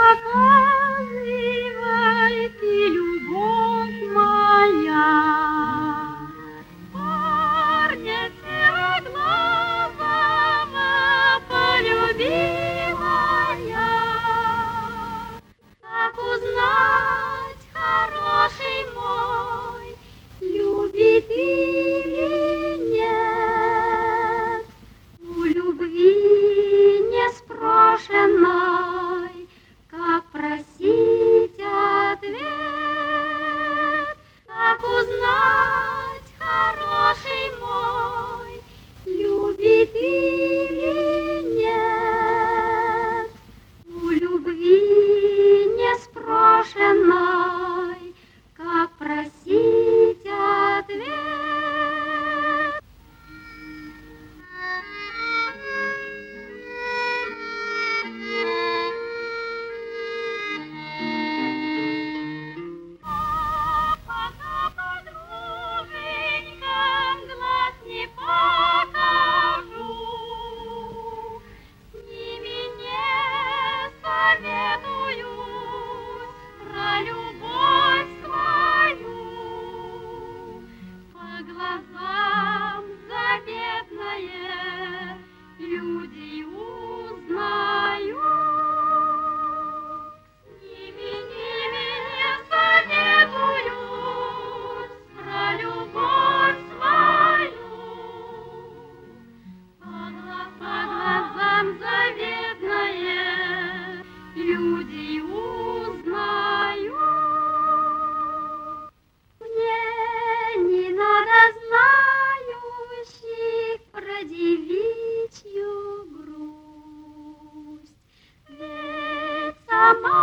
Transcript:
показывай ты, любовь моя. Парня сероглазого полюбила я. Как узнать, хороший мой, любит или нет? У любви неспрошенной, как просить ответ? Как узнать, хороший мой, любит или нет? У любви неспрошенной, как просить ответ? Пока подруженькам глаз не покажу, с ними не советуюсь про любовь свою. По глазам заветное люди узнают. С ними не советуюсь про любовь свою. По глазам заветное люди узнают. Мне не надо знающих про девичью грусть, ведь сама